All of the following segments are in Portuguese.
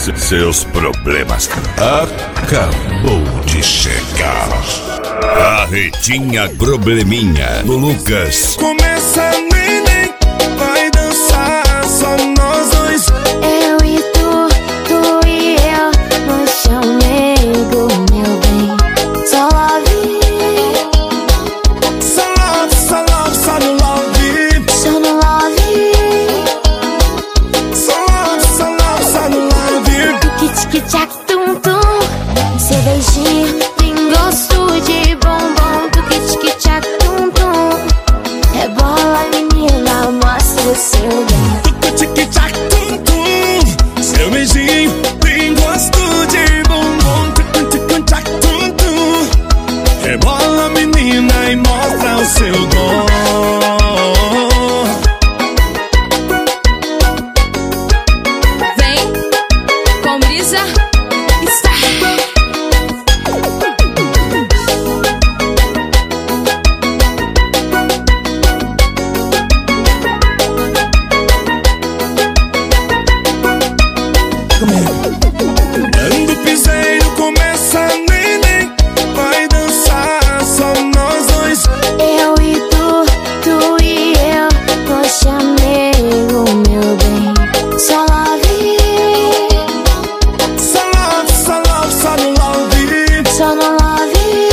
Seus problemas acabou de chegar. A Retinha Probleminha do Lucas. Começa, neném, vai dançar só nós dois. Eu e tu e eu no chão, nego, meu bem. Só love. Só love, só love, só no love. Só no love. Só love, só love, só no love. Tic-tic-tac, tum-tum. Seu beijinho tem gosto de bombom. Tic-tic-tac, tum-tum. Rebola, menina, mostra o seu bem. Tic-tic-tac, tum-tum. Seu beijinho tem gosto de bombom. Tic-tic-tac, tum-tum. Rebola, menina, e mostra o seu dom. Vem com brisa, está. Dando piseiro, começa, neném, vai dançar só nós dois. Eu e tu e eu no chão, nego, meu bem. Só love. Só love, só love, só no love. Só no love.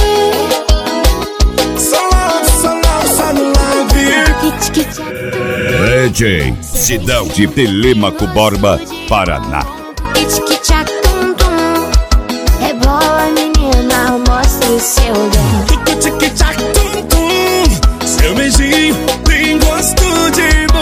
Só love, só love, só no love. Tic-tic-tac. DJ, Cidão de Telêmaco Borba, Paraná. Tic-tic-tac, tum-tum. Rebola, menina, mostra o seu bem. Tic-tic-tac, tum-tum. Seu beijinho tem gosto de